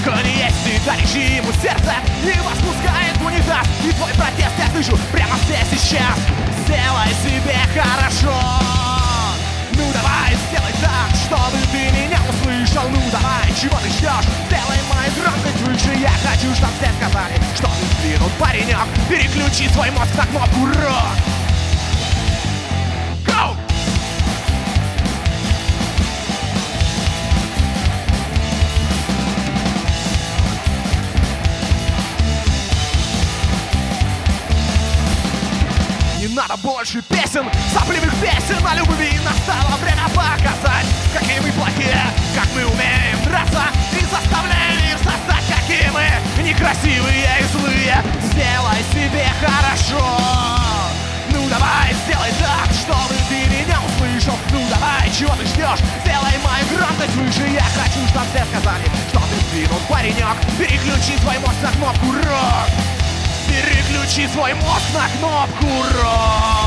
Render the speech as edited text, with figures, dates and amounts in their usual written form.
Агония всегда режиму сердца и вас пускает в унитаз. И твой протест я слышу прямо здесь сейчас. Сделай себе хорошо. Ну давай, сделай так, чтобы ты меня услышал. Ну давай, чего ты ждешь? Сделай мою громкость выше. Я хочу, чтоб все сказали, что ты сдвинут, паренек. Переключи свой мозг на кнопку рок. Go! Не надо больше песен, сопливых песен о любви. Настало время показать, какие мы плохие, как мы умеем драться и заставляем мир создать, какие мы некрасивые и злые. Сделай себе хорошо. Ну давай, сделай так, чтобы ты меня услышал. Ну давай, чего ты ждешь? Сделай мою громкость выше. Я хочу, чтобы все сказали, что ты сдвинут, паренек. Переключи свой мозг на кнопку рок. Переключи свой мозг на кнопку рок.